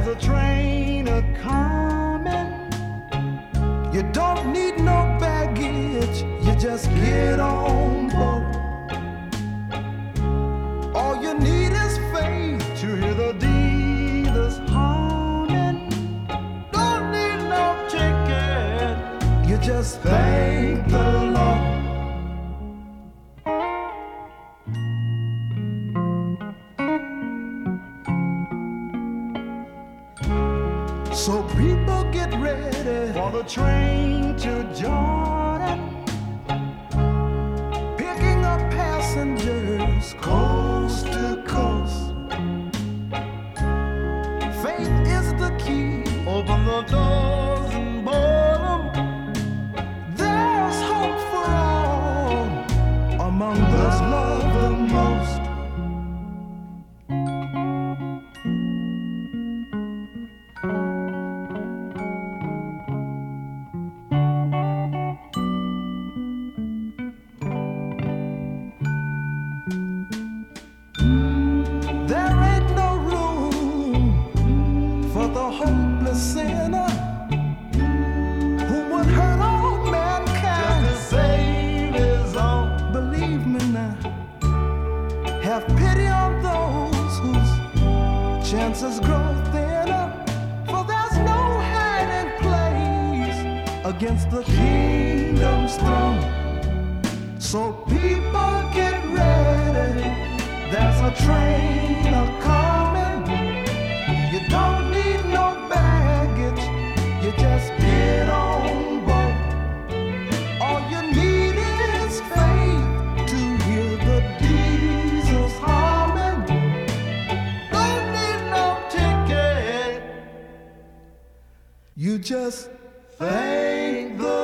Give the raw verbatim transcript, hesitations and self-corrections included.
a train a coming. You don't need no baggage, you just get on board. All you need is faith to hear the dealers humming. Don't need no ticket, you just thank the Lord. So people get ready for the train to Jordan, picking up passengers coast to coast. Faith is the key, open the doors and board them. There's hope for all among those loved the most. Sinner who would hurt all mankind just to save his own. Believe me now, have pity on those whose chances grow thinner, for there's no hiding place against the kingdom's throne. So people get ready, there's a train a coming. You don't need no baggage, you just get on board. All you need is faith to hear the diesels humming. Don't need no ticket, you just thank the